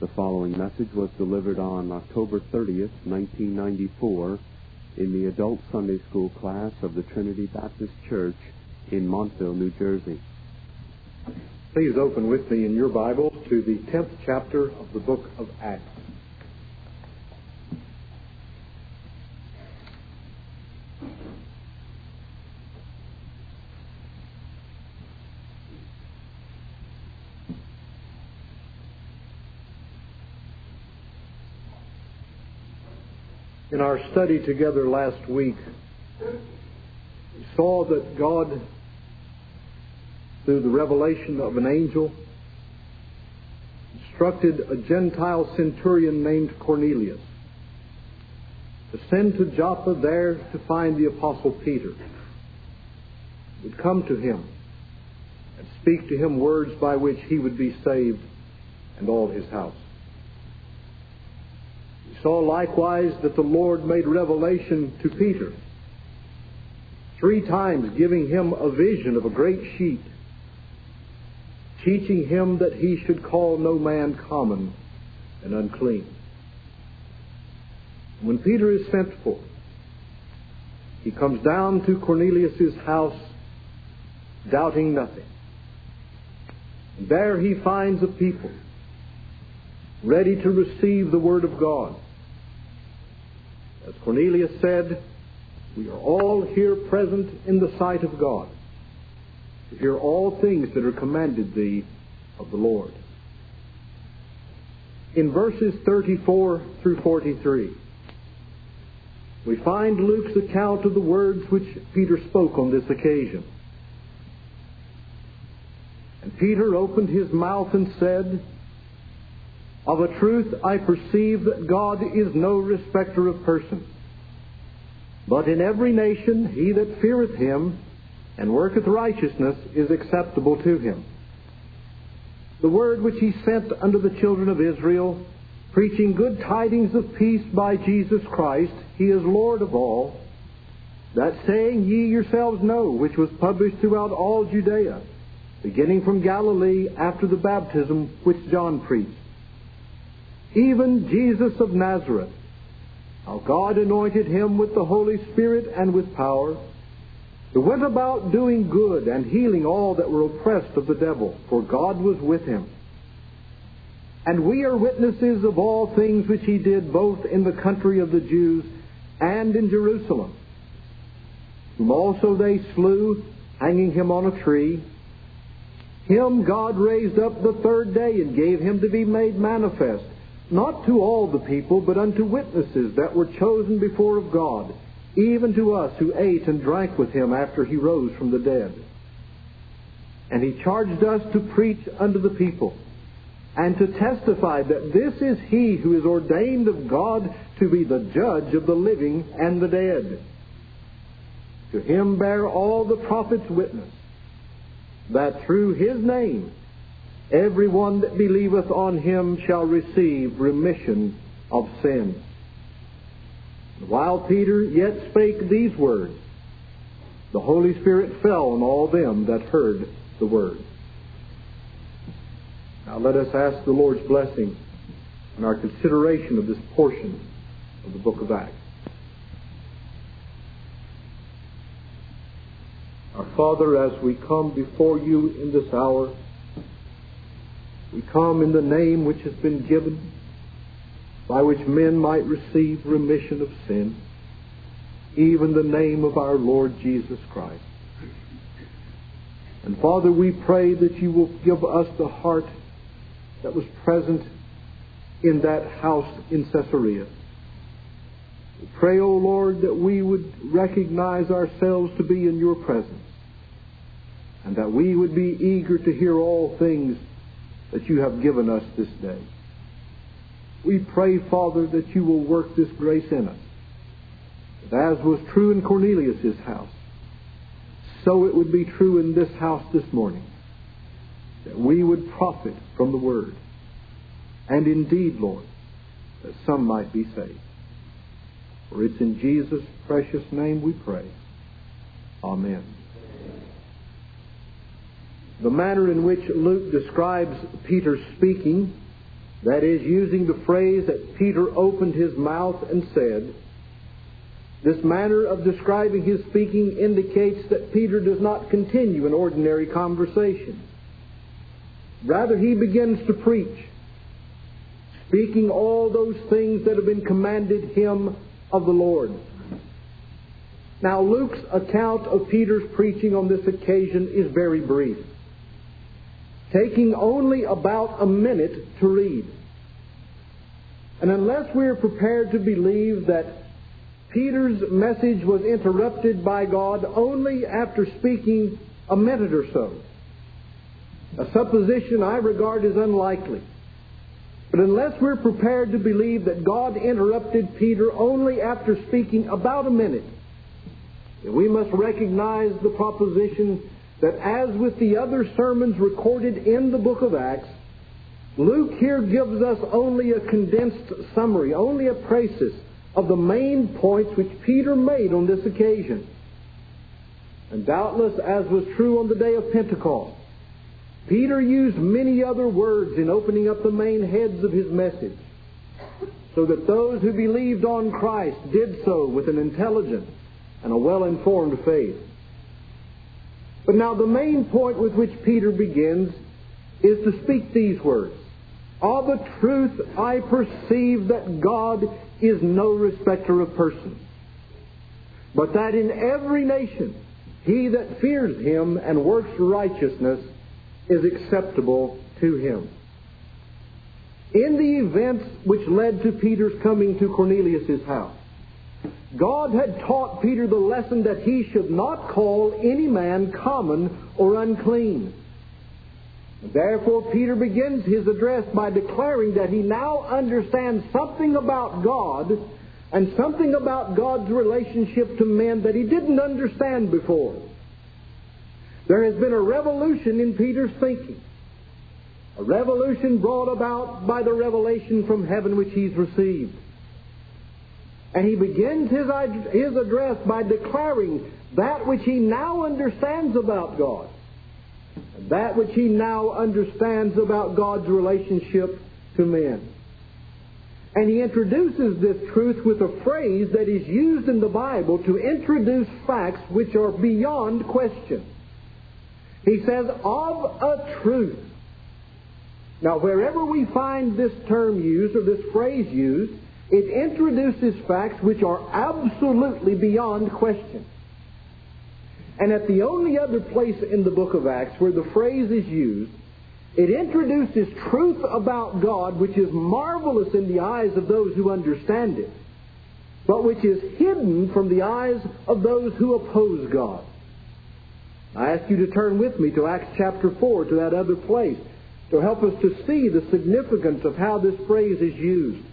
The following message was delivered on October 30th, 1994, in the Adult Sunday School class of the Trinity Baptist Church in Montville, New Jersey. Please open with me in your Bibles to the 10th chapter of the book of Acts. In our study together last week, we saw that God, through the revelation of an angel, instructed a Gentile centurion named Cornelius to send to Joppa there to find the Apostle Peter. He would come to him and speak to him words by which he would be saved and all his house. We saw likewise that the Lord made revelation to Peter, 3 times giving him a vision of a great sheet, teaching him that he should call no man common and unclean. When Peter is sent for, he comes down to Cornelius' house, doubting nothing. And there he finds a people ready to receive the Word of God. As Cornelius said, we are all here present in the sight of God, to hear all things that are commanded thee of the Lord. In verses 34 through 43, we find Luke's account of the words which Peter spoke on this occasion. And Peter opened his mouth and said, Of a truth I perceive that God is no respecter of persons, but in every nation he that feareth him and worketh righteousness is acceptable to him. The word which he sent unto the children of Israel, preaching good tidings of peace by Jesus Christ, he is Lord of all. That saying ye yourselves know, which was published throughout all Judea, beginning from Galilee after the baptism which John preached. Even Jesus of Nazareth, how God anointed him with the Holy Spirit and with power, who went about doing good and healing all that were oppressed of the devil, for God was with him. And we are witnesses of all things which he did both in the country of the Jews and in Jerusalem, whom also they slew, hanging him on a tree. Him God raised up the 3rd day and gave him to be made manifest, not to all the people, but unto witnesses that were chosen before of God, even to us who ate and drank with him after he rose from the dead. And he charged us to preach unto the people, and to testify that this is he who is ordained of God to be the judge of the living and the dead. To him bear all the prophets witness, that through his name every one that believeth on him shall receive remission of sins. And while Peter yet spake these words, the Holy Spirit fell on all them that heard the word. Now let us ask the Lord's blessing in our consideration of this portion of the book of Acts. Our Father, as we come before you in this hour, we come in the name which has been given, by which men might receive remission of sin, even the name of our Lord Jesus Christ. And Father, we pray that you will give us the heart that was present in that house in Caesarea. We pray, O Lord, that we would recognize ourselves to be in your presence, and that we would be eager to hear all things that you have given us this day. We pray, Father, that you will work this grace in us, that as was true in Cornelius' house, so it would be true in this house this morning, that we would profit from the Word, and indeed, Lord, that some might be saved. For it's in Jesus' precious name we pray. Amen. The manner in which Luke describes Peter's speaking that is, using the phrase that Peter opened his mouth and said, this manner of describing his speaking indicates that Peter does not continue an ordinary conversation. Rather, he begins to preach, speaking all those things that have been commanded him of the Lord. Now, Luke's account of Peter's preaching on this occasion is very brief, taking only about a minute to read. And unless we are prepared to believe that Peter's message was interrupted by God only after speaking a minute or so, a supposition I regard as unlikely. But unless we're prepared to believe that God interrupted Peter only after speaking about a minute, we must recognize the proposition that, as with the other sermons recorded in the book of Acts, Luke here gives us only a condensed summary, only a précis of the main points which Peter made on this occasion. And doubtless, as was true on the day of Pentecost, Peter used many other words in opening up the main heads of his message, so that those who believed on Christ did so with an intelligent and a well-informed faith. But now the main point with which Peter begins is to speak these words: "Of a truth I perceive that God is no respecter of persons, but that in every nation he that fears him and works righteousness is acceptable to him." In the events which led to Peter's coming to Cornelius' house, God had taught Peter the lesson that he should not call any man common or unclean. Therefore, Peter begins his address by declaring that he now understands something about God and something about God's relationship to men that he didn't understand before. There has been a revolution in Peter's thinking, a revolution brought about by the revelation from heaven which he's received. And he begins his address by declaring that which he now understands about God, and that which he now understands about God's relationship to men. And he introduces this truth with a phrase that is used in the Bible to introduce facts which are beyond question. He says, "Of a truth." Now, wherever we find this term used or this phrase used, it introduces facts which are absolutely beyond question. And at the only other place in the book of Acts where the phrase is used, it introduces truth about God which is marvelous in the eyes of those who understand it, but which is hidden from the eyes of those who oppose God. I ask you to turn with me to Acts chapter 4, to that other place, to help us to see the significance of how this phrase is used.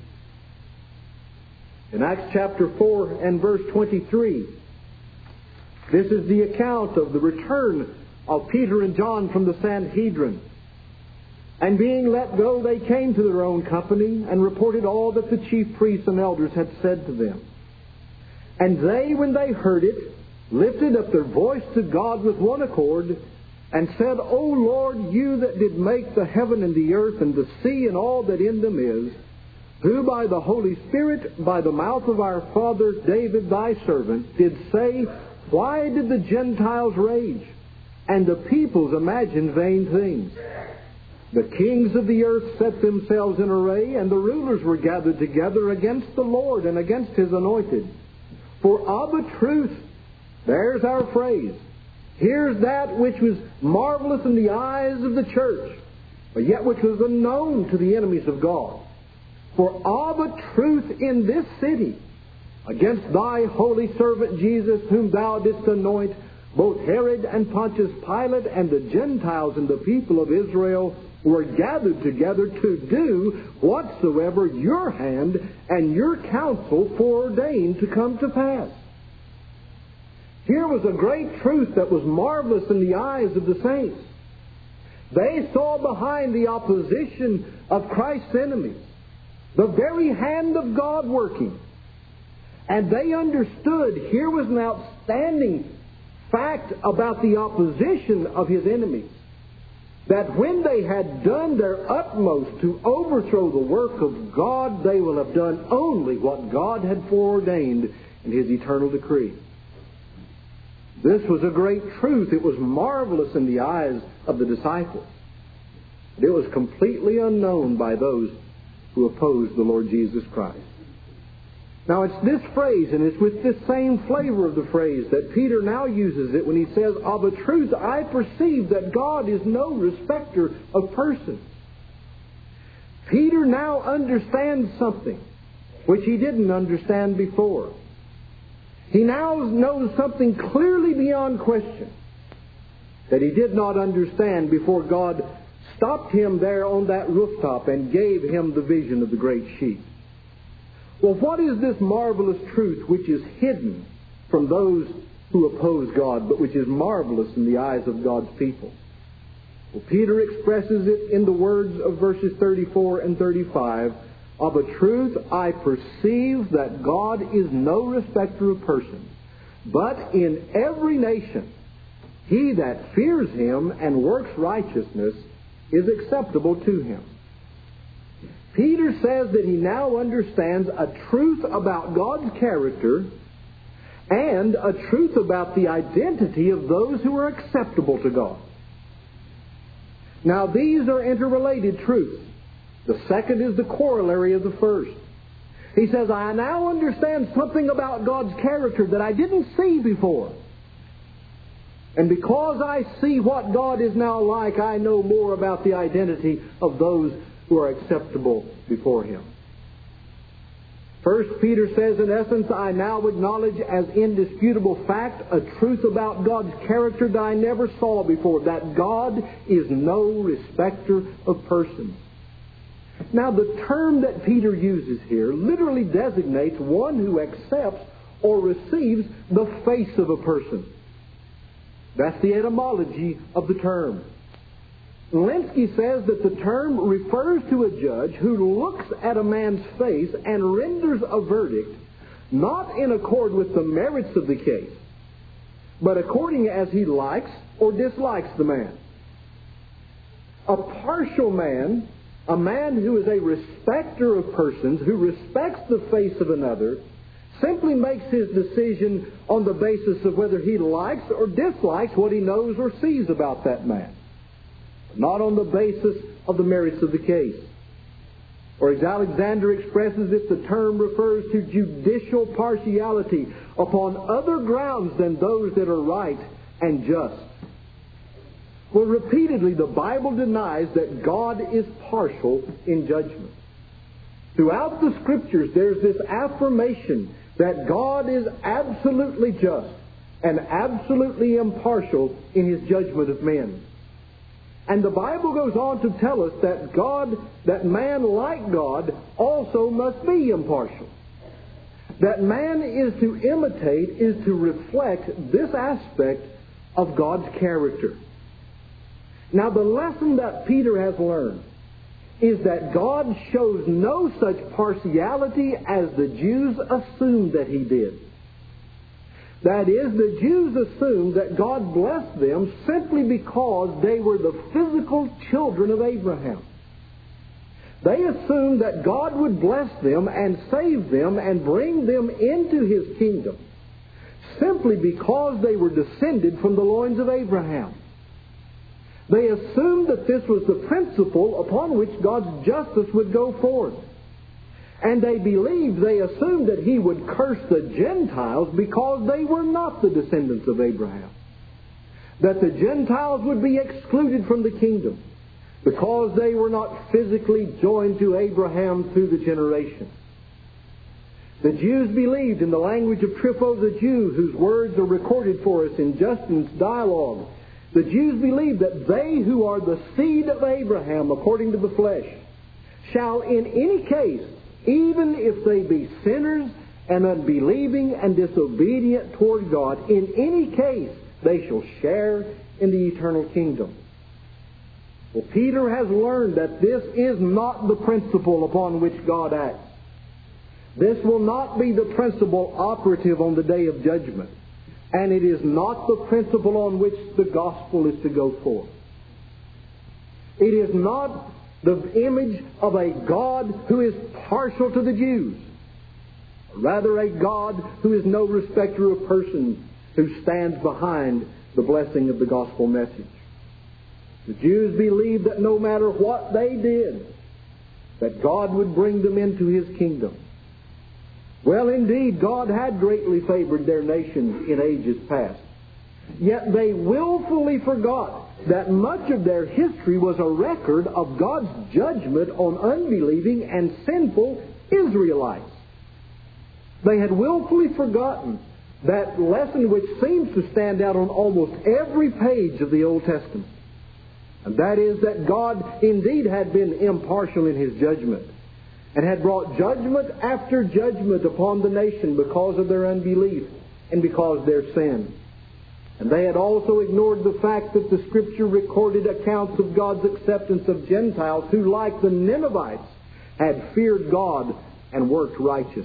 In Acts chapter 4 and verse 23, this is the account of the return of Peter and John from the Sanhedrin. "And being let go, they came to their own company and reported all that the chief priests and elders had said to them. And they, when they heard it, lifted up their voice to God with one accord, and said, O Lord, you that did make the heaven and the earth and the sea and all that in them is, who by the Holy Spirit, by the mouth of our father David thy servant, did say, Why did the Gentiles rage, and the peoples imagine vain things? The kings of the earth set themselves in array, and the rulers were gathered together against the Lord and against his anointed. For of a truth," there's our phrase, here's that which was marvelous in the eyes of the church, but yet which was unknown to the enemies of God. "For of a truth in this city, against thy holy servant Jesus, whom thou didst anoint, both Herod and Pontius Pilate and the Gentiles and the people of Israel were gathered together to do whatsoever your hand and your counsel foreordained to come to pass." Here was a great truth that was marvelous in the eyes of the saints. They saw behind the opposition of Christ's enemies the very hand of God working. And they understood here was an outstanding fact about the opposition of his enemies. that when they had done their utmost to overthrow the work of God, they will have done only what God had foreordained in His eternal decree. This was a great truth. It was marvelous in the eyes of the disciples. But it was completely unknown by those who opposed the Lord Jesus Christ. Now it's this phrase, and it's with this same flavor of the phrase, that Peter now uses it when he says, "Of a truth I perceive that God is no respecter of persons." Peter now understands something which he didn't understand before. He now knows something clearly beyond question that he did not understand before God stopped him there on that rooftop and gave him the vision of the great sheep. Well, what is this marvelous truth which is hidden from those who oppose God, but which is marvelous in the eyes of God's people? Well, Peter expresses it in the words of verses 34 and 35. "Of a truth I perceive that God is no respecter of persons, but in every nation he that fears Him and works righteousness is acceptable to Him." Peter says that he now understands a truth about God's character and a truth about the identity of those who are acceptable to God. Now these are interrelated truths. The second is the corollary of the first. He says, I now understand something about God's character that I didn't see before. And because I see what God is now like, I know more about the identity of those who are acceptable before Him. First, Peter says, in essence, I now acknowledge as indisputable fact a truth about God's character that I never saw before, that God is no respecter of persons. Now, the term that Peter uses here literally designates one who accepts or receives the face of a person. That's the etymology of the term. Lenski says that the term refers to a judge who looks at a man's face and renders a verdict not in accord with the merits of the case, but according as he likes or dislikes the man. A partial man, a man who is a respecter of persons, who respects the face of another, simply makes his decision on the basis of whether he likes or dislikes what he knows or sees about that man, not on the basis of the merits of the case. Or as Alexander expresses it, the term refers to judicial partiality upon other grounds than those that are right and just. Well, repeatedly, the Bible denies that God is partial in judgment. Throughout the Scriptures, there's this affirmation that God is absolutely just and absolutely impartial in His judgment of men. And the Bible goes on to tell us that man like God also must be impartial. That man is to imitate, is to reflect this aspect of God's character. Now, the lesson that Peter has learned is that God shows no such partiality as the Jews assumed that He did. That is, the Jews assumed that God blessed them simply because they were the physical children of Abraham. They assumed that God would bless them and save them and bring them into His kingdom simply because they were descended from the loins of Abraham. They assumed that this was the principle upon which God's justice would go forth. And they assumed that He would curse the Gentiles because they were not the descendants of Abraham. That the Gentiles would be excluded from the kingdom because they were not physically joined to Abraham through the generations. The Jews believed in the language of Trypho the Jew, whose words are recorded for us in Justin's dialogue. The Jews believed that they who are the seed of Abraham according to the flesh shall in any case, even if they be sinners and unbelieving and disobedient toward God, in any case they shall share in the eternal kingdom. Well, Peter has learned that this is not the principle upon which God acts. This will not be the principle operative on the day of judgment. And it is not the principle on which the gospel is to go forth. It is not the image of a God who is partial to the Jews. Rather, a God who is no respecter of persons, who stands behind the blessing of the gospel message. The Jews believed that no matter what they did, that God would bring them into His kingdom. Well, indeed, God had greatly favored their nation in ages past. Yet they willfully forgot that much of their history was a record of God's judgment on unbelieving and sinful Israelites. They had willfully forgotten that lesson which seems to stand out on almost every page of the Old Testament. And that is that God indeed had been impartial in His judgment and had brought judgment after judgment upon the nation because of their unbelief and because of their sin. And they had also ignored the fact that the Scripture recorded accounts of God's acceptance of Gentiles who, like the Ninevites, had feared God and worked righteousness.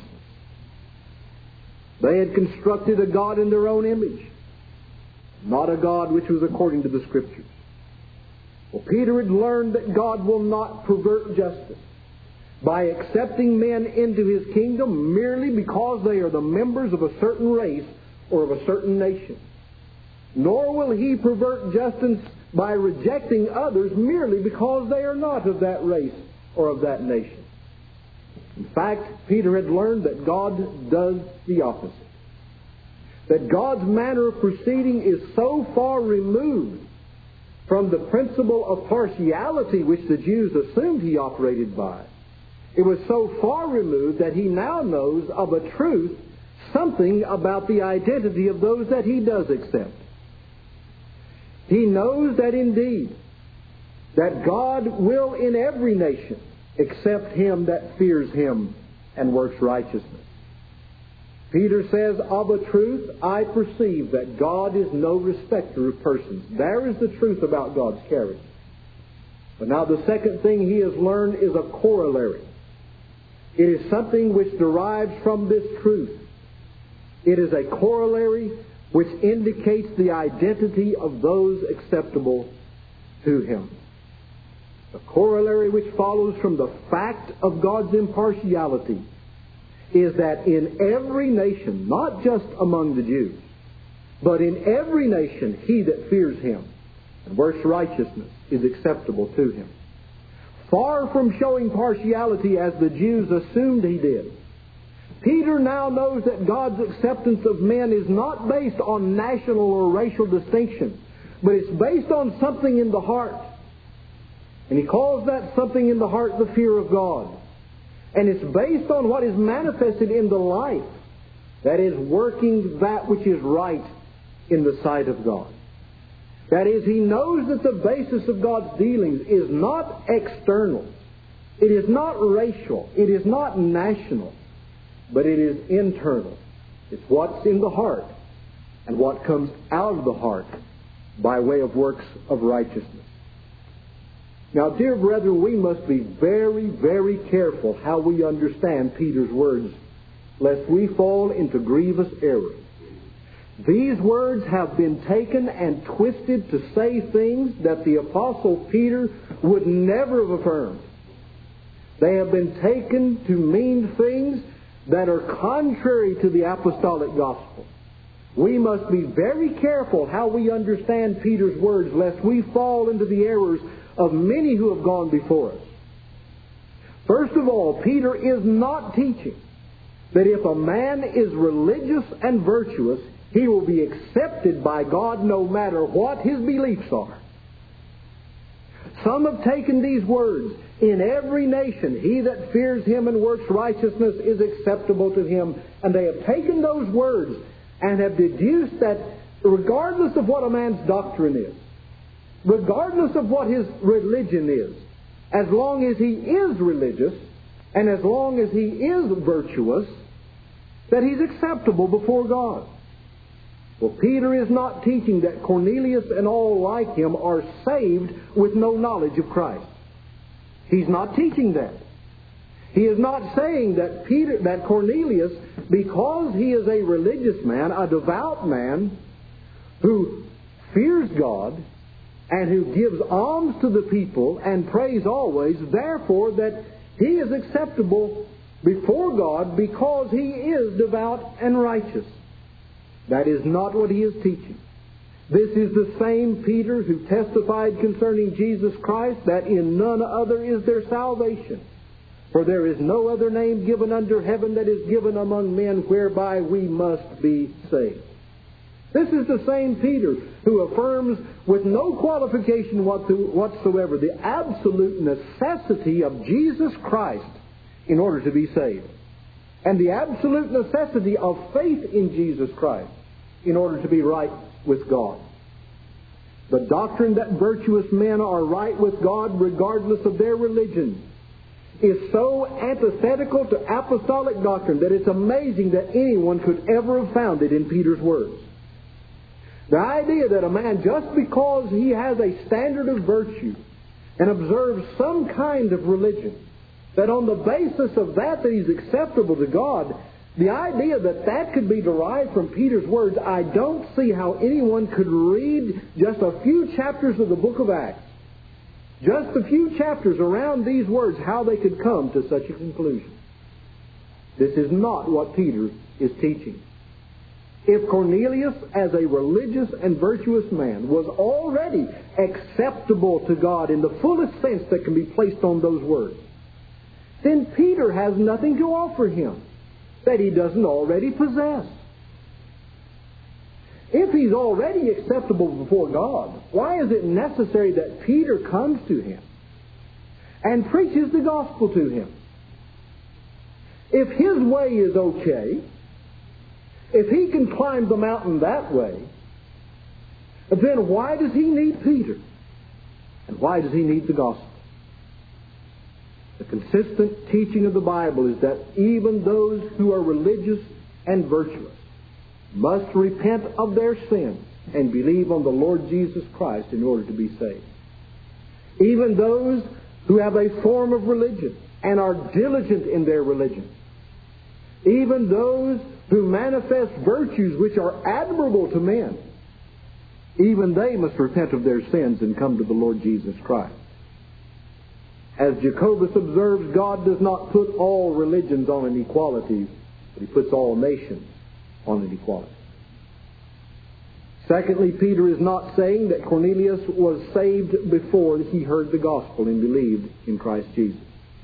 They had constructed a God in their own image, not a God which was according to the Scriptures. Well, Peter had learned that God will not pervert justice by accepting men into His kingdom merely because they are the members of a certain race or of a certain nation. Nor will He pervert justice by rejecting others merely because they are not of that race or of that nation. In fact, Peter had learned that God does the opposite. That God's manner of proceeding is so far removed from the principle of partiality which the Jews assumed He operated by. It was so far removed that He now knows of a truth something about the identity of those that He does accept. He knows that indeed that God will in every nation accept him that fears Him and works righteousness. Peter says, of a truth I perceive that God is no respecter of persons. There is the truth about God's character. But now the second thing he has learned is a corollary. It is something which derives from this truth. It is a corollary which indicates the identity of those acceptable to Him. The corollary which follows from the fact of God's impartiality is that in every nation, not just among the Jews, but in every nation, he that fears Him and works righteousness is acceptable to Him. Far from showing partiality as the Jews assumed he did, Peter now knows that God's acceptance of men is not based on national or racial distinction, but it's based on something in the heart. And he calls that something in the heart the fear of God. And it's based on what is manifested in the life, that is, working that which is right in the sight of God. That is, he knows that the basis of God's dealings is not external. It is not racial. It is not national. But it is internal. It's what's in the heart and what comes out of the heart by way of works of righteousness. Now, dear brethren, we must be very, very careful how we understand Peter's words, lest we fall into grievous error. These words have been taken and twisted to say things that the Apostle Peter would never have affirmed. They have been taken to mean things that are contrary to the apostolic gospel. We must be very careful how we understand Peter's words, lest we fall into the errors of many who have gone before us. First of all, Peter is not teaching that if a man is religious and virtuous, he will be accepted by God no matter what his beliefs are. Some have taken these words, in every nation, he that fears Him and works righteousness is acceptable to Him. And they have taken those words and have deduced that regardless of what a man's doctrine is, regardless of what his religion is, as long as he is religious and as long as he is virtuous, that he's acceptable before God. Well, Peter is not teaching that Cornelius and all like him are saved with no knowledge of Christ. He's not teaching that. He is not saying that Cornelius, because he is a religious man, a devout man, who fears God, and who gives alms to the people and prays always, therefore that he is acceptable before God because he is devout and righteous. That is not what he is teaching. This is the same Peter who testified concerning Jesus Christ that in none other is there salvation. For there is no other name given under heaven that is given among men whereby we must be saved. This is the same Peter who affirms with no qualification whatsoever the absolute necessity of Jesus Christ in order to be saved, and the absolute necessity of faith in Jesus Christ in order to be right with God. The doctrine that virtuous men are right with God regardless of their religion is so antithetical to apostolic doctrine that it's amazing that anyone could ever have found it in Peter's words. The idea that a man, just because he has a standard of virtue and observes some kind of religion, that on the basis of that he's acceptable to God, the idea that that could be derived from Peter's words, I don't see how anyone could read just a few chapters of the book of Acts, just a few chapters around these words, how they could come to such a conclusion. This is not what Peter is teaching. If Cornelius, as a religious and virtuous man, was already acceptable to God in the fullest sense that can be placed on those words, then Peter has nothing to offer him that he doesn't already possess. If he's already acceptable before God, why is it necessary that Peter comes to him and preaches the gospel to him? If his way is okay, if he can climb the mountain that way, then why does he need Peter? And why does he need the gospel? The consistent teaching of the Bible is that even those who are religious and virtuous must repent of their sins and believe on the Lord Jesus Christ in order to be saved. Even those who have a form of religion and are diligent in their religion, even those who manifest virtues which are admirable to men, even they must repent of their sins and come to the Lord Jesus Christ. As Jacobus observes, God does not put all religions on an equality, but he puts all nations on an equality. Secondly, Peter is not saying that Cornelius was saved before he heard the gospel and believed in Christ Jesus.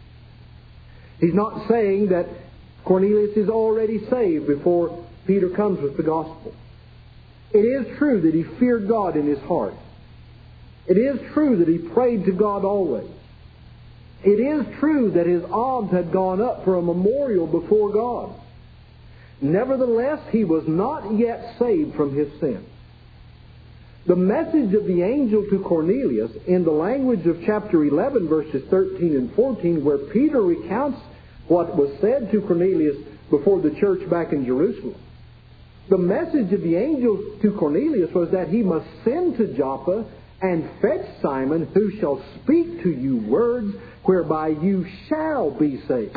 He's not saying that Cornelius is already saved before Peter comes with the gospel. It is true that he feared God in his heart. It is true that he prayed to God always. It is true that his alms had gone up for a memorial before God. Nevertheless, he was not yet saved from his sin. The message of the angel to Cornelius in the language of chapter 11, verses 13 and 14, where Peter recounts what was said to Cornelius before the church back in Jerusalem. The message of the angel to Cornelius was that he must send to Joppa and fetch Simon, who shall speak to you words whereby you shall be saved.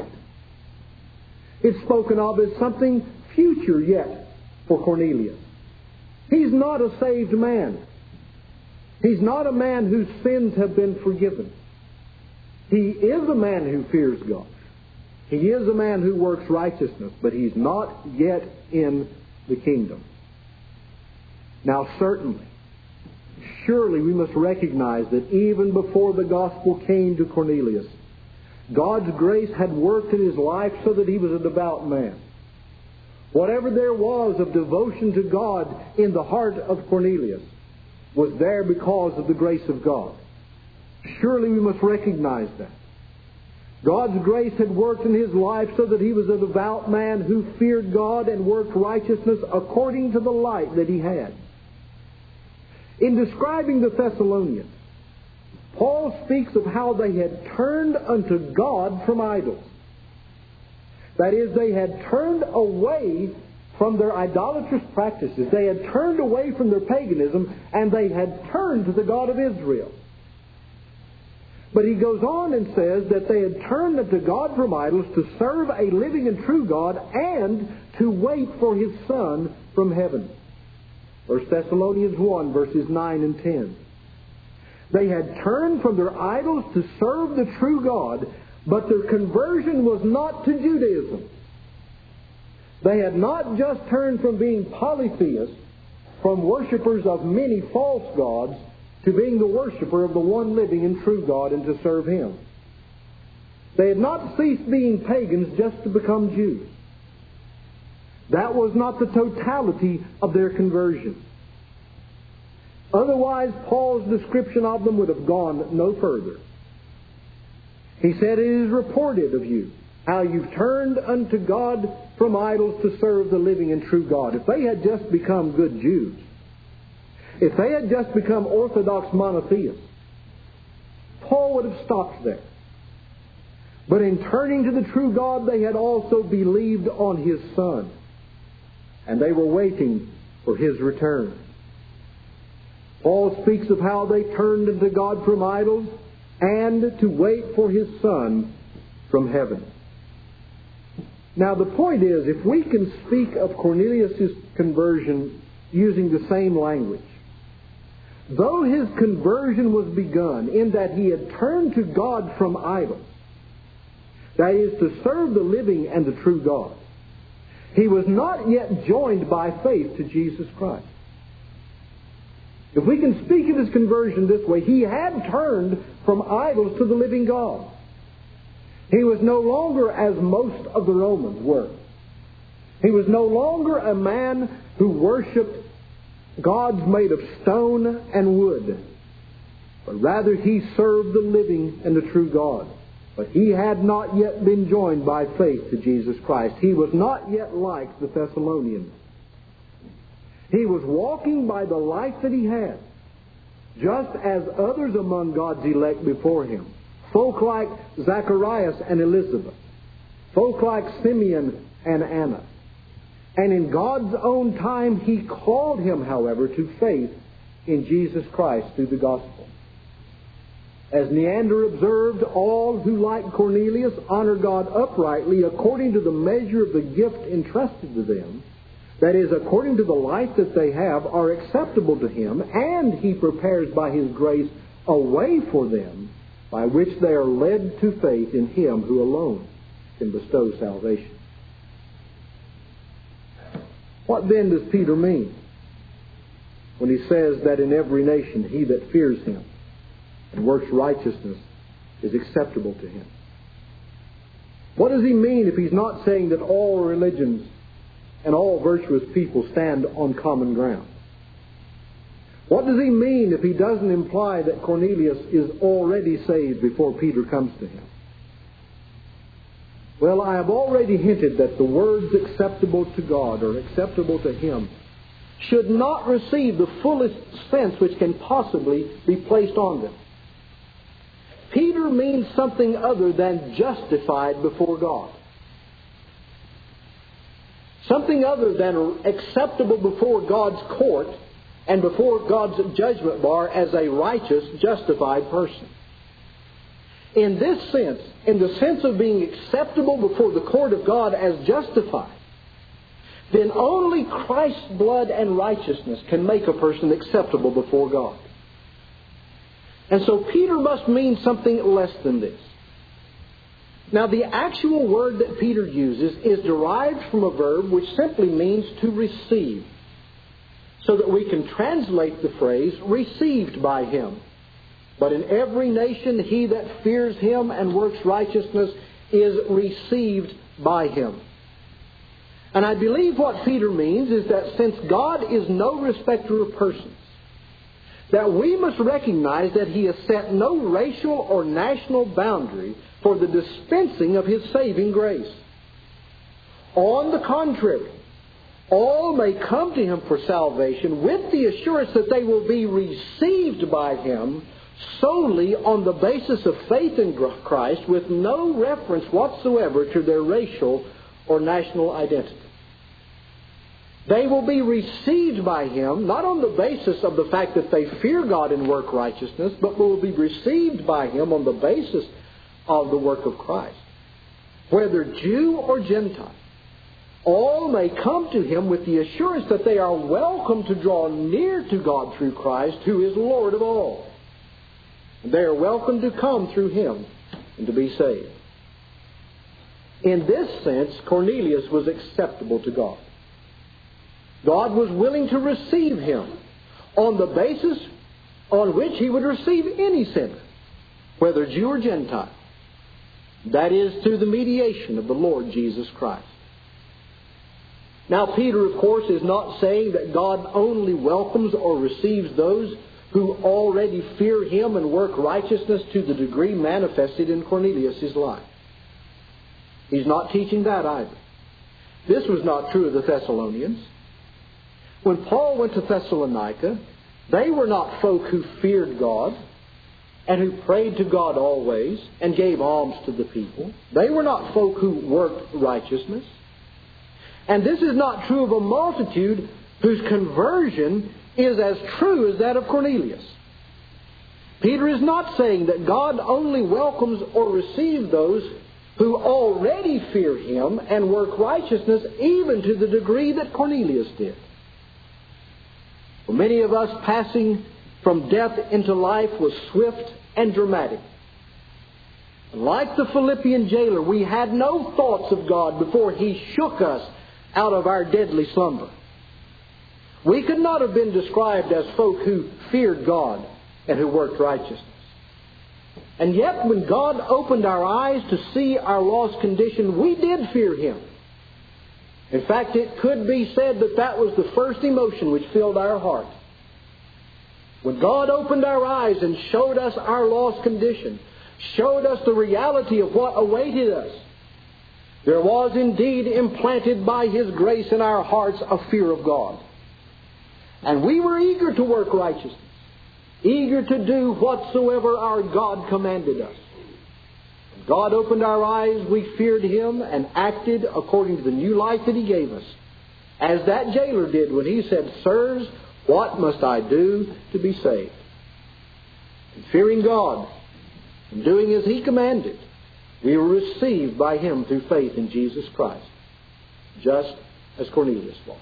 It's spoken of as something future yet for Cornelius. He's not a saved man. He's not a man whose sins have been forgiven. He is a man who fears God. He is a man who works righteousness, but he's not yet in the kingdom. Now, surely we must recognize that even before the gospel came to Cornelius, God's grace had worked in his life so that he was a devout man. Whatever there was of devotion to God in the heart of Cornelius was there because of the grace of God. Surely we must recognize that. God's grace had worked in his life so that he was a devout man who feared God and worked righteousness according to the light that he had. In describing the Thessalonians, Paul speaks of how they had turned unto God from idols. That is, they had turned away from their idolatrous practices. They had turned away from their paganism, and they had turned to the God of Israel. But he goes on and says that they had turned unto God from idols to serve a living and true God and to wait for his Son from heaven. 1 Thessalonians 1, verses 9 and 10. They had turned from their idols to serve the true God, but their conversion was not to Judaism. They had not just turned from being polytheists, from worshippers of many false gods, to being the worshipper of the one living and true God and to serve Him. They had not ceased being pagans just to become Jews. That was not the totality of their conversion. Otherwise, Paul's description of them would have gone no further. He said, "It is reported of you how you've turned unto God from idols to serve the living and true God." If they had just become good Jews, if they had just become orthodox monotheists, Paul would have stopped there. But in turning to the true God, they had also believed on His Son, and they were waiting for His return. Paul speaks of how they turned unto God from idols and to wait for His Son from heaven. Now the point is, if we can speak of Cornelius' conversion using the same language, though his conversion was begun in that he had turned to God from idols, that is, to serve the living and the true God, he was not yet joined by faith to Jesus Christ. If we can speak of his conversion this way, he had turned from idols to the living God. He was no longer as most of the Romans were. He was no longer a man who worshipped gods made of stone and wood, but rather he served the living and the true God. But he had not yet been joined by faith to Jesus Christ. He was not yet like the Thessalonians. He was walking by the life that he had, just as others among God's elect before him, folk like Zacharias and Elizabeth, folk like Simeon and Anna. And in God's own time, He called him, however, to faith in Jesus Christ through the gospel. As Neander observed, all who, like Cornelius, honor God uprightly according to the measure of the gift entrusted to them, that is, according to the life that they have, are acceptable to Him, and He prepares by His grace a way for them by which they are led to faith in Him who alone can bestow salvation. What then does Peter mean when he says that in every nation he that fears Him and works righteousness is acceptable to Him? What does he mean if he's not saying that all religions and all virtuous people stand on common ground? What does he mean if he doesn't imply that Cornelius is already saved before Peter comes to him? Well, I have already hinted that the words acceptable to God or acceptable to Him should not receive the fullest sense which can possibly be placed on them. Peter means something other than justified before God. Something other than acceptable before God's court and before God's judgment bar as a righteous, justified person. In this sense, in the sense of being acceptable before the court of God as justified, then only Christ's blood and righteousness can make a person acceptable before God. And so Peter must mean something less than this. Now, the actual word that Peter uses is derived from a verb which simply means to receive, so that we can translate the phrase received by Him. But in every nation, he that fears Him and works righteousness is received by Him. And I believe what Peter means is that since God is no respecter of persons, that we must recognize that He has set no racial or national boundary for the dispensing of His saving grace. On the contrary, all may come to Him for salvation with the assurance that they will be received by Him solely on the basis of faith in Christ, with no reference whatsoever to their racial or national identity. They will be received by Him not on the basis of the fact that they fear God and work righteousness, but will be received by Him on the basis of the work of Christ. Whether Jew or Gentile, all may come to Him with the assurance that they are welcome to draw near to God through Christ, who is Lord of all. They are welcome to come through him and to be saved. In this sense, Cornelius was acceptable to God. God was willing to receive him on the basis on which he would receive any sinner, whether Jew or Gentile. That is, through the mediation of the Lord Jesus Christ. Now, Peter, of course, is not saying that God only welcomes or receives those who already fear him and work righteousness to the degree manifested in Cornelius' life. He's not teaching that either. This was not true of the Thessalonians. When Paul went to Thessalonica, they were not folk who feared God and who prayed to God always and gave alms to the people. They were not folk who worked righteousness. And this is not true of a multitude whose conversion is as true as that of Cornelius. Peter is not saying that God only welcomes or receives those who already fear him and work righteousness even to the degree that Cornelius did. For many of us, passing from death into life was swift and dramatic. Like the Philippian jailer, we had no thoughts of God before he shook us out of our deadly slumber. We could not have been described as folk who feared God and who worked righteousness. And yet, when God opened our eyes to see our lost condition, we did fear him. In fact, it could be said that that was the first emotion which filled our heart. When God opened our eyes and showed us our lost condition, showed us the reality of what awaited us, there was indeed implanted by his grace in our hearts a fear of God. And we were eager to work righteousness, eager to do whatsoever our God commanded us. When God opened our eyes, we feared him and acted according to the new life that he gave us, as that jailer did when he said, "Sirs, what must I do to be saved?" And fearing God and doing as he commanded, we were received by him through faith in Jesus Christ, just as Cornelius was.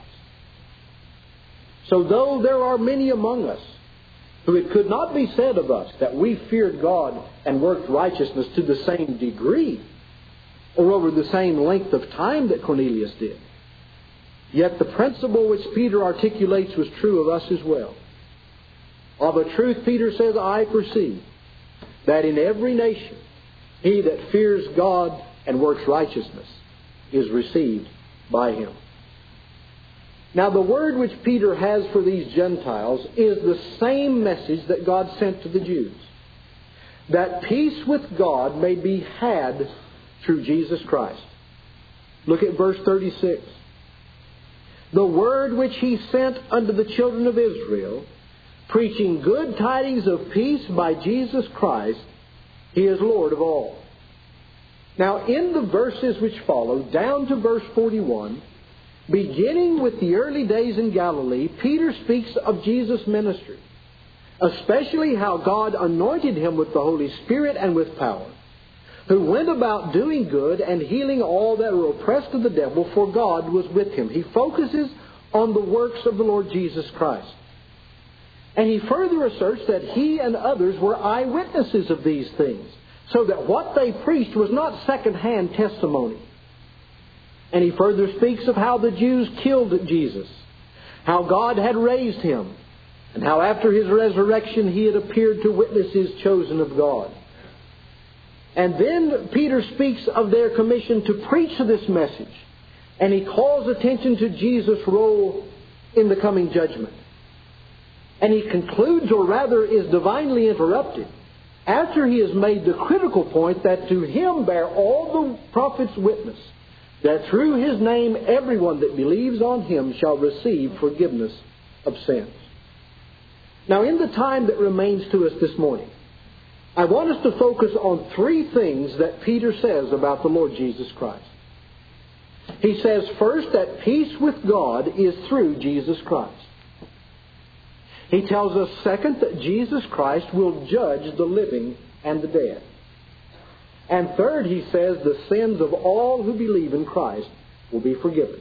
So though there are many among us who it could not be said of us that we feared God and worked righteousness to the same degree or over the same length of time that Cornelius did, yet the principle which Peter articulates was true of us as well. Of a truth, Peter says, I perceive that in every nation he that fears God and works righteousness is received by him. Now, the word which Peter has for these Gentiles is the same message that God sent to the Jews, that peace with God may be had through Jesus Christ. Look at verse 36. The word which he sent unto the children of Israel, preaching good tidings of peace by Jesus Christ, he is Lord of all. Now, in the verses which follow, down to verse 41, beginning with the early days in Galilee, Peter speaks of Jesus' ministry, especially how God anointed him with the Holy Spirit and with power, who went about doing good and healing all that were oppressed of the devil, for God was with him. He focuses on the works of the Lord Jesus Christ. And he further asserts that he and others were eyewitnesses of these things, so that what they preached was not second-hand testimony. And he further speaks of how the Jews killed Jesus, how God had raised him, and how after his resurrection he had appeared to witnesses chosen of God. And then Peter speaks of their commission to preach this message, and he calls attention to Jesus' role in the coming judgment. And he concludes, or rather is divinely interrupted, after he has made the critical point that to him bear all the prophets witness, that through his name everyone that believes on him shall receive forgiveness of sins. Now, in the time that remains to us this morning, I want us to focus on three things that Peter says about the Lord Jesus Christ. He says, first, that peace with God is through Jesus Christ. He tells us, second, that Jesus Christ will judge the living and the dead. And third, he says, the sins of all who believe in Christ will be forgiven.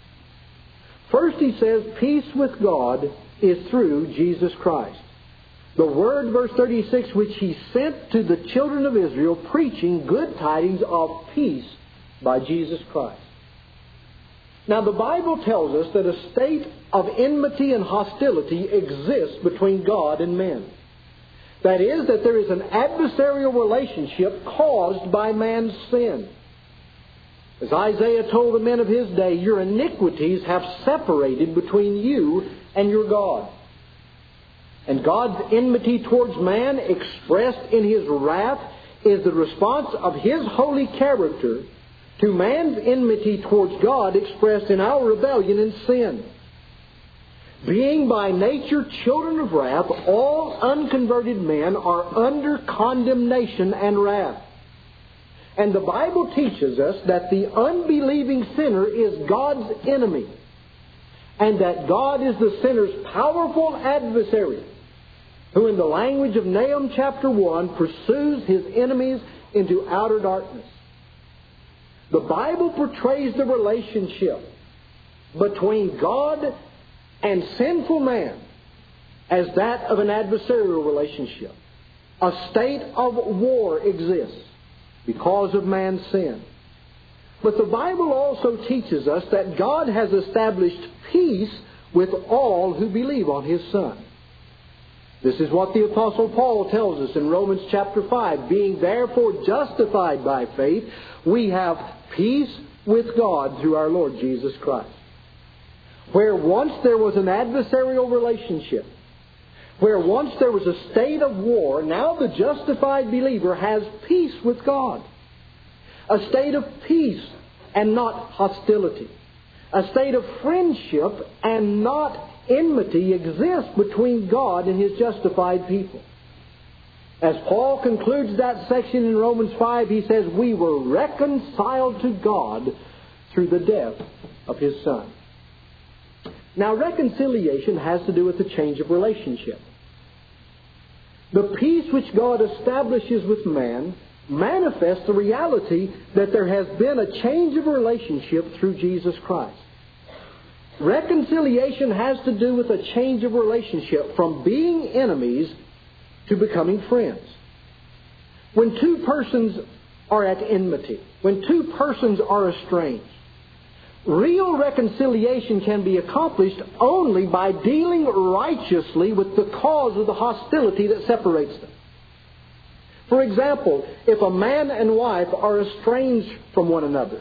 First, he says, peace with God is through Jesus Christ. The Word, verse 36, which He sent to the children of Israel, preaching good tidings of peace by Jesus Christ. Now, the Bible tells us that a state of enmity and hostility exists between God and men. That is, that there is an adversarial relationship caused by man's sin. As Isaiah told the men of his day, your iniquities have separated between you and your God. And God's enmity towards man, expressed in His wrath, is the response of His holy character to man's enmity towards God, expressed in our rebellion and sin. Being by nature children of wrath, all unconverted men are under condemnation and wrath. And the Bible teaches us that the unbelieving sinner is God's enemy, and that God is the sinner's powerful adversary, who in the language of Nahum chapter 1 pursues his enemies into outer darkness. The Bible portrays the relationship between God and sinful man as that of an adversarial relationship. A state of war exists because of man's sin. But the Bible also teaches us that God has established peace with all who believe on His Son. This is what the Apostle Paul tells us in Romans chapter 5. Being therefore justified by faith, we have peace with God through our Lord Jesus Christ. Where once there was an adversarial relationship, where once there was a state of war, now the justified believer has peace with God. A state of peace and not hostility. A state of friendship and not enmity exists between God and His justified people. As Paul concludes that section in Romans 5, he says, we were reconciled to God through the death of His Son. Now, reconciliation has to do with the change of relationship. The peace which God establishes with man manifests the reality that there has been a change of relationship through Jesus Christ. Reconciliation has to do with a change of relationship from being enemies to becoming friends. When two persons are at enmity, when two persons are estranged, real reconciliation can be accomplished only by dealing righteously with the cause of the hostility that separates them. For example, if a man and wife are estranged from one another,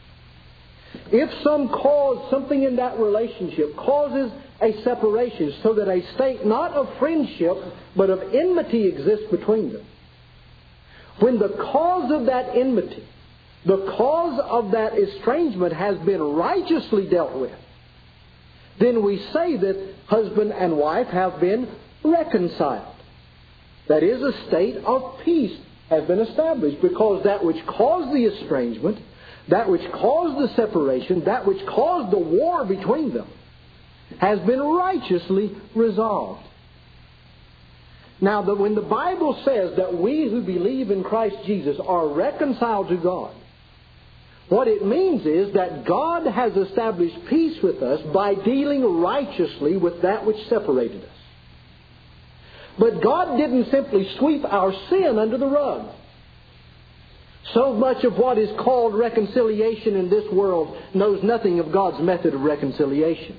if something in that relationship causes a separation so that a state not of friendship but of enmity exists between them, when the cause of that enmity, the cause of that estrangement has been righteously dealt with, then we say that husband and wife have been reconciled. That is, a state of peace has been established, because that which caused the estrangement, that which caused the separation, that which caused the war between them, has been righteously resolved. Now, when the Bible says that we who believe in Christ Jesus are reconciled to God, what it means is that God has established peace with us by dealing righteously with that which separated us. But God didn't simply sweep our sin under the rug. So much of what is called reconciliation in this world knows nothing of God's method of reconciliation.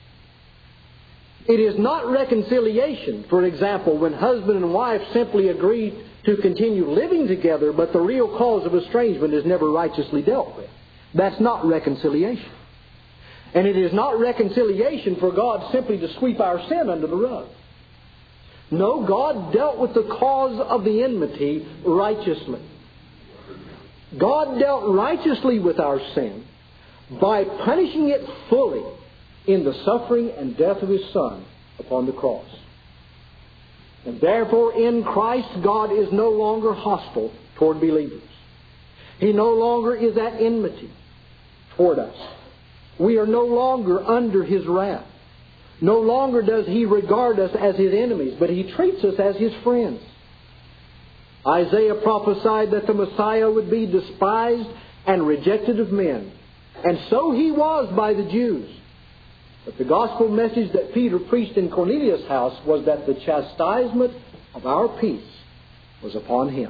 It is not reconciliation, for example, when husband and wife simply agree to continue living together, but the real cause of estrangement is never righteously dealt with. That's not reconciliation. And it is not reconciliation for God simply to sweep our sin under the rug. No, God dealt with the cause of the enmity righteously. God dealt righteously with our sin by punishing it fully in the suffering and death of His Son upon the cross. And therefore, in Christ, God is no longer hostile toward believers. He no longer is at enmity toward us. We are no longer under His wrath. No longer does He regard us as His enemies, but He treats us as His friends. Isaiah prophesied that the Messiah would be despised and rejected of men. And so He was by the Jews. But the gospel message that Peter preached in Cornelius' house was that the chastisement of our peace was upon him.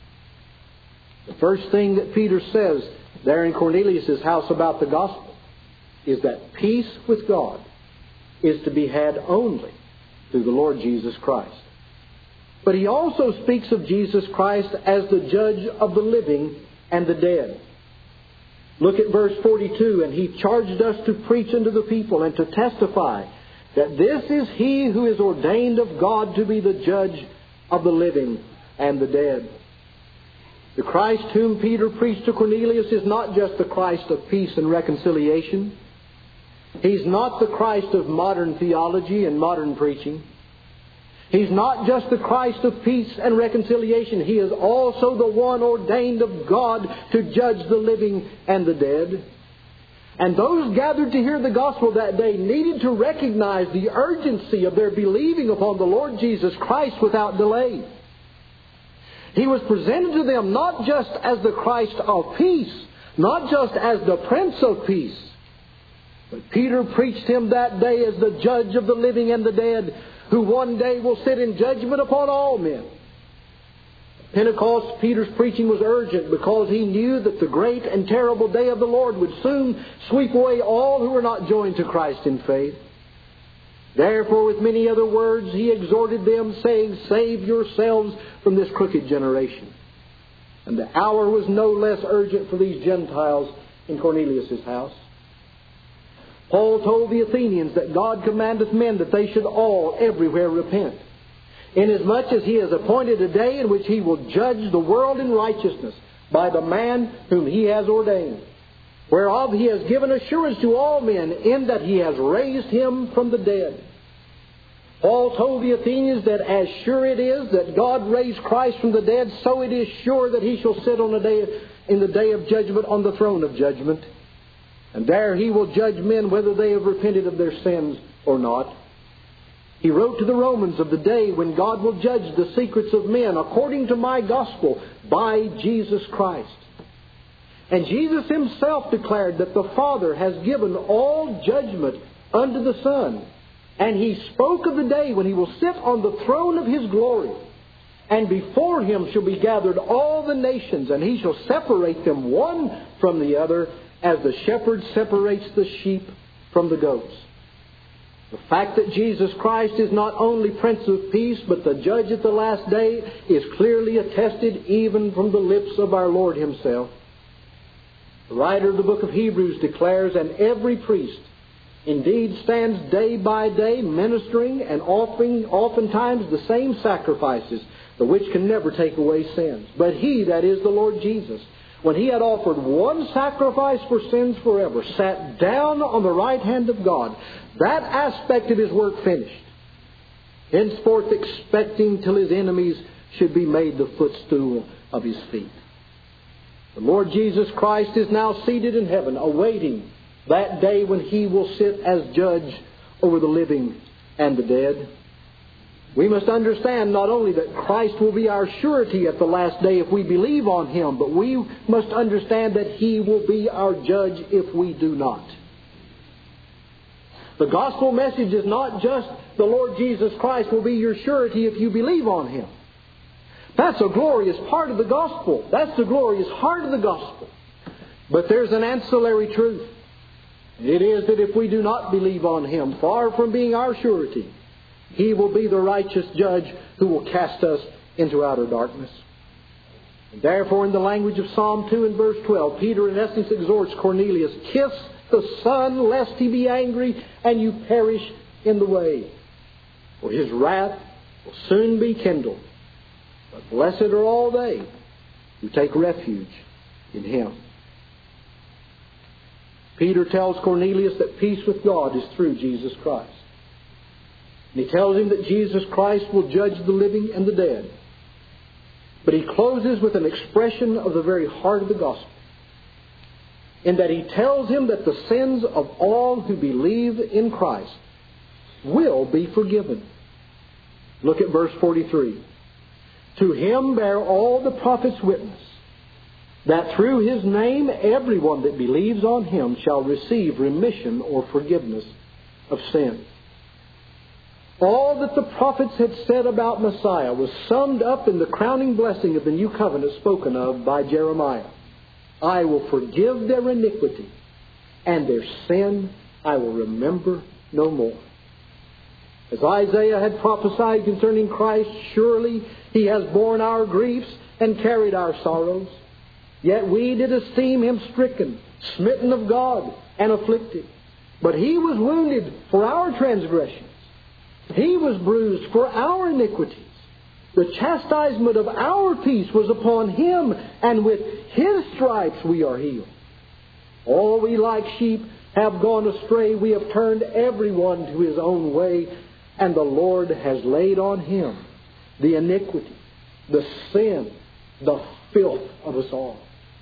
The first thing that Peter says there in Cornelius' house about the gospel is that peace with God is to be had only through the Lord Jesus Christ. But he also speaks of Jesus Christ as the judge of the living and the dead. Look at verse 42. And he charged us to preach unto the people and to testify that this is he who is ordained of God to be the judge of the living and the dead. The Christ whom Peter preached to Cornelius is not just the Christ of peace and reconciliation. He's not the Christ of modern theology and modern preaching. He's not just the Christ of peace and reconciliation. He is also the one ordained of God to judge the living and the dead. And those gathered to hear the gospel that day needed to recognize the urgency of their believing upon the Lord Jesus Christ without delay. He was presented to them not just as the Christ of peace, not just as the Prince of Peace, but Peter preached him that day as the judge of the living and the dead, who one day will sit in judgment upon all men. Pentecost, Peter's preaching was urgent because he knew that the great and terrible day of the Lord would soon sweep away all who were not joined to Christ in faith. Therefore, with many other words, he exhorted them, saying, "Save yourselves from this crooked generation." And the hour was no less urgent for these Gentiles in Cornelius' house. Paul told the Athenians that God commandeth men that they should all everywhere repent, inasmuch as he has appointed a day in which he will judge the world in righteousness by the man whom he has ordained, whereof he has given assurance to all men, in that he has raised him from the dead. Paul told the Athenians that as sure it is that God raised Christ from the dead, so it is sure that he shall sit in the day of judgment on the throne of judgment. And there he will judge men whether they have repented of their sins or not. He wrote to the Romans of the day when God will judge the secrets of men according to my gospel by Jesus Christ. And Jesus himself declared that the Father has given all judgment unto the Son. And he spoke of the day when he will sit on the throne of his glory. And before him shall be gathered all the nations, and he shall separate them one from the other, as the shepherd separates the sheep from the goats. The fact that Jesus Christ is not only Prince of Peace, but the Judge at the last day, is clearly attested even from the lips of our Lord himself. The writer of the book of Hebrews declares, "And every priest indeed stands day by day ministering and offering oftentimes the same sacrifices, the which can never take away sins. But he, that is the Lord Jesus, when he had offered one sacrifice for sins forever, sat down on the right hand of God, that aspect of his work finished, henceforth expecting till his enemies should be made the footstool of his feet." The Lord Jesus Christ is now seated in heaven, awaiting that day when he will sit as judge over the living and the dead. We must understand not only that Christ will be our surety at the last day if we believe on him, but we must understand that he will be our judge if we do not. The gospel message is not just the Lord Jesus Christ will be your surety if you believe on him. That's a glorious part of the gospel. That's the glorious heart of the gospel. But there's an ancillary truth. It is that if we do not believe on him, far from being our surety, he will be the righteous judge who will cast us into outer darkness. And therefore, in the language of Psalm 2 and verse 12, Peter in essence exhorts Cornelius, "Kiss the Son, lest he be angry and you perish in the way. For his wrath will soon be kindled. But blessed are all they who take refuge in him." Peter tells Cornelius that peace with God is through Jesus Christ. And he tells him that Jesus Christ will judge the living and the dead. But he closes with an expression of the very heart of the gospel, in that he tells him that the sins of all who believe in Christ will be forgiven. Look at verse 43. "To him bear all the prophets witness, that through his name everyone that believes on him shall receive remission or forgiveness of sin. All that the prophets had said about Messiah was summed up in the crowning blessing of the new covenant spoken of by Jeremiah. I will forgive their iniquity, and their sin I will remember no more. As Isaiah had prophesied concerning Christ, surely He has borne our griefs and carried our sorrows. Yet we did esteem Him stricken, smitten of God, and afflicted. But He was wounded for our transgressions. He was bruised for our iniquities. The chastisement of our peace was upon Him, and with His stripes we are healed. All we like sheep have gone astray. We have turned everyone to his own way, and the Lord has laid on Him the iniquity, the sin, the filth of us all.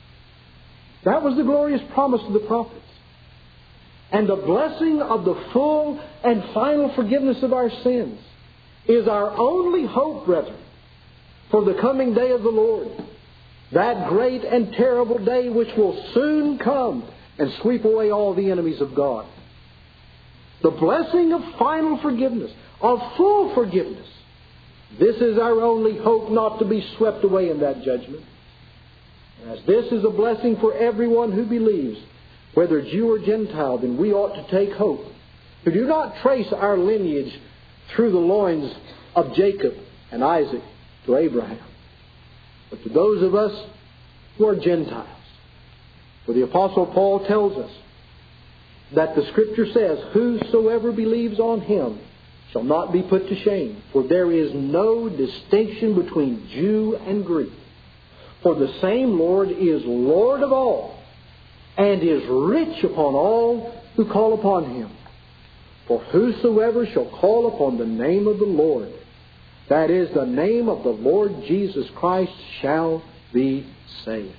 That was the glorious promise of the prophets. And the blessing of the full and final forgiveness of our sins is our only hope, brethren, for the coming day of the Lord. That great and terrible day which will soon come and sweep away all the enemies of God. The blessing of final forgiveness, of full forgiveness. This is our only hope, not to be swept away in that judgment. As this is a blessing for everyone who believes, whether Jew or Gentile, then we ought to take hope. We do not trace our lineage through the loins of Jacob and Isaac to Abraham, but to those of us who are Gentiles. For the Apostle Paul tells us that the Scripture says, whosoever believes on Him shall not be put to shame, for there is no distinction between Jew and Greek. For the same Lord is Lord of all, and is rich upon all who call upon Him. For whosoever shall call upon the name of the Lord, that is, the name of the Lord Jesus Christ, shall be saved.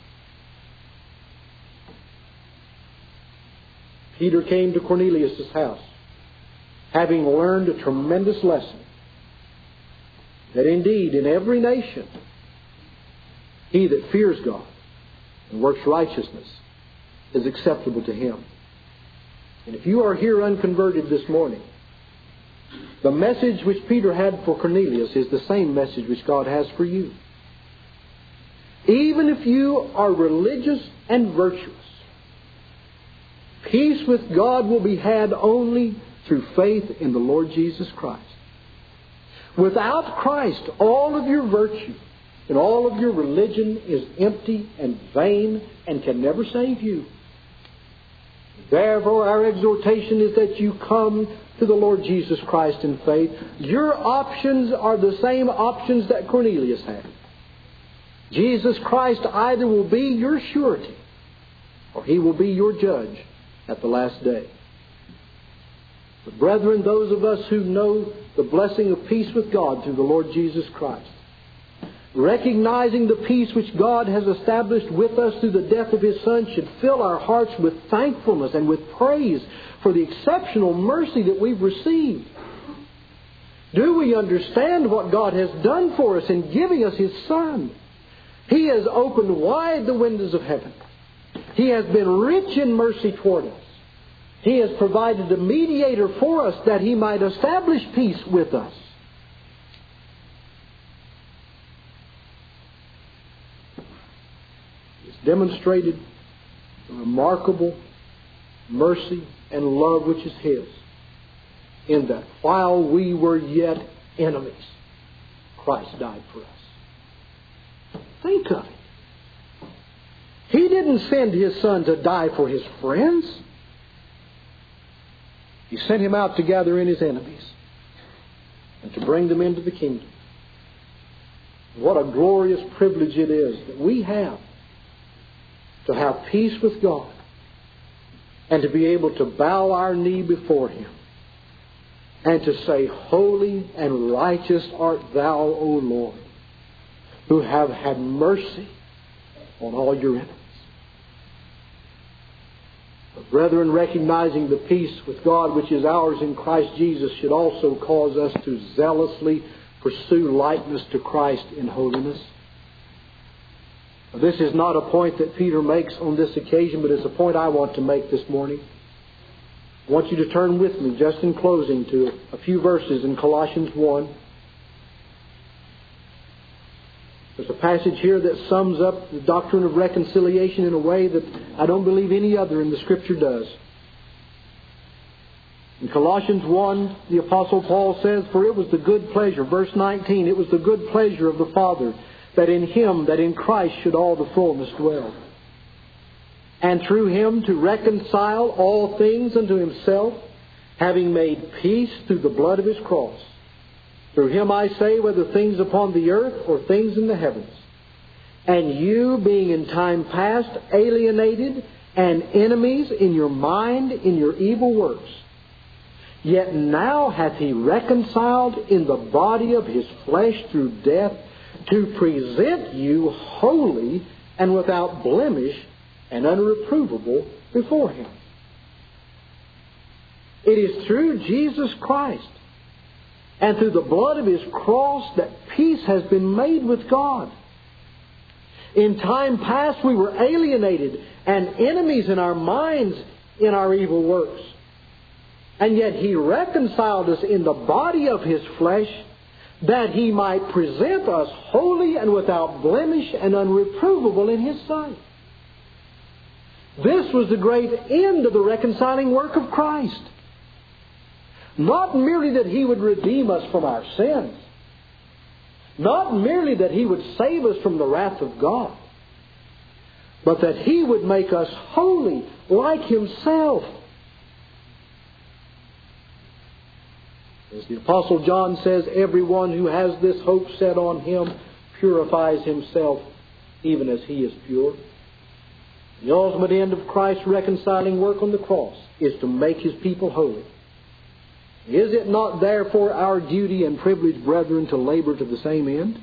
Peter came to Cornelius' house, having learned a tremendous lesson, that indeed in every nation he that fears God and works righteousness is acceptable to Him. And if you are here unconverted this morning, the message which Peter had for Cornelius is the same message which God has for you. Even if you are religious and virtuous, peace with God will be had only through faith in the Lord Jesus Christ. Without Christ, all of your virtue and all of your religion is empty and vain and can never save you. Therefore, our exhortation is that you come to the Lord Jesus Christ in faith. Your options are the same options that Cornelius had. Jesus Christ either will be your surety or He will be your judge at the last day. But brethren, those of us who know the blessing of peace with God through the Lord Jesus Christ, recognizing the peace which God has established with us through the death of His Son, should fill our hearts with thankfulness and with praise for the exceptional mercy that we've received. Do we understand what God has done for us in giving us His Son? He has opened wide the windows of heaven. He has been rich in mercy toward us. He has provided a mediator for us that He might establish peace with us. He has demonstrated the remarkable mercy and love which is His, in that while we were yet enemies, Christ died for us. Think of it. He didn't send His Son to die for His friends. He sent Him out to gather in His enemies and to bring them into the kingdom. What a glorious privilege it is that we have to have peace with God and to be able to bow our knee before Him and to say, Holy and righteous art Thou, O Lord, who have had mercy on all your enemies. But brethren, recognizing the peace with God which is ours in Christ Jesus should also cause us to zealously pursue likeness to Christ in holiness. This is not a point that Peter makes on this occasion, but it's a point I want to make this morning. I want you to turn with me, just in closing, to a few verses in Colossians 1. There's a passage here that sums up the doctrine of reconciliation in a way that I don't believe any other in the Scripture does. In Colossians 1, the Apostle Paul says, "For it was the good pleasure," verse 19, "it was the good pleasure of the Father that in Him, that in Christ should all the fullness dwell. And through Him to reconcile all things unto Himself, having made peace through the blood of His cross. Through Him, I say, whether things upon the earth or things in the heavens. And you, being in time past alienated and enemies in your mind in your evil works, yet now hath He reconciled in the body of His flesh through death, to present you holy and without blemish and unreprovable before Him." It is through Jesus Christ and through the blood of His cross that peace has been made with God. In time past we were alienated and enemies in our minds in our evil works. And yet He reconciled us in the body of His flesh, that He might present us holy and without blemish and unreprovable in His sight. This was the great end of the reconciling work of Christ. Not merely that He would redeem us from our sins. Not merely that He would save us from the wrath of God. But that He would make us holy like Himself. As the Apostle John says, "Everyone who has this hope set on Him purifies himself even as He is pure." The ultimate end of Christ's reconciling work on the cross is to make His people holy. Is it not therefore our duty and privilege, brethren, to labor to the same end?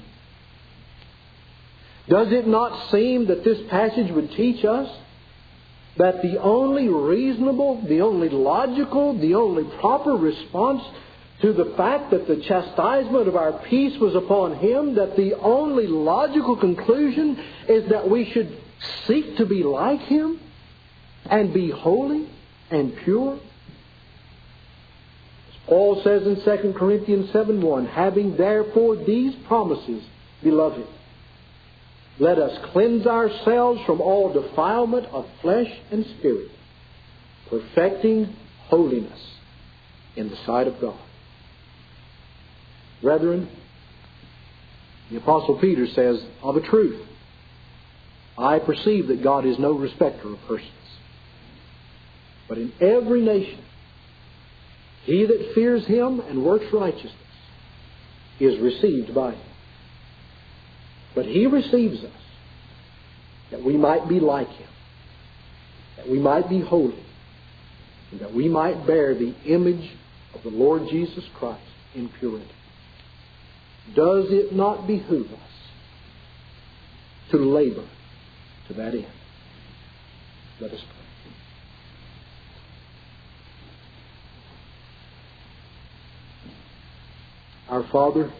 Does it not seem that this passage would teach us that the only reasonable, the only logical, the only proper response to the fact that the chastisement of our peace was upon Him, that the only logical conclusion is that we should seek to be like Him and be holy and pure? As Paul says in 2 Corinthians 7:1, "Having therefore these promises, beloved, let us cleanse ourselves from all defilement of flesh and spirit, perfecting holiness in the sight of God." Brethren, the Apostle Peter says, "Of a truth, I perceive that God is no respecter of persons. But in every nation, he that fears Him and works righteousness is received by Him. But He receives us that we might be like Him, that we might be holy, and that we might bear the image of the Lord Jesus Christ in purity." Does it not behoove us to labor to that end? Let us pray. Our Father,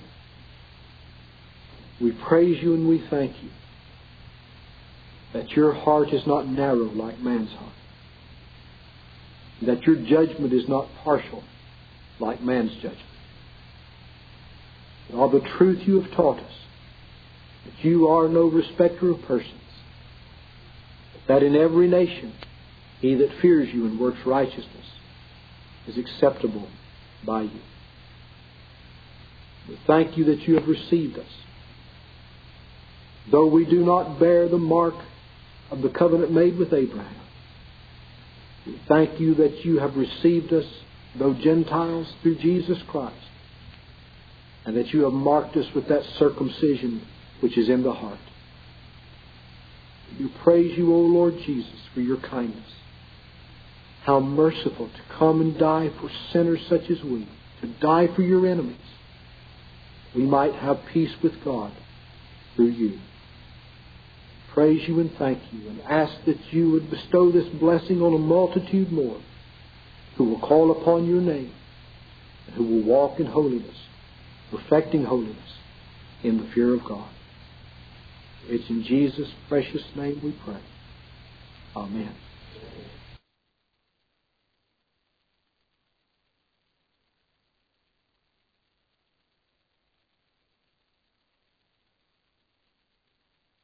we praise You and we thank You that Your heart is not narrow like man's heart, that Your judgment is not partial like man's judgment. But of the truth You have taught us, that You are no respecter of persons, that in every nation he that fears You and works righteousness is acceptable by You. We thank You that You have received us. Though we do not bear the mark of the covenant made with Abraham, we thank You that You have received us, though Gentiles, through Jesus Christ, and that You have marked us with that circumcision which is in the heart. We praise You, O Lord Jesus, for Your kindness. How merciful to come and die for sinners such as we, to die for Your enemies. We might have peace with God through You. Praise You and thank You, and ask that You would bestow this blessing on a multitude more who will call upon Your name and who will walk in holiness, perfecting holiness in the fear of God. It's in Jesus' precious name we pray. Amen.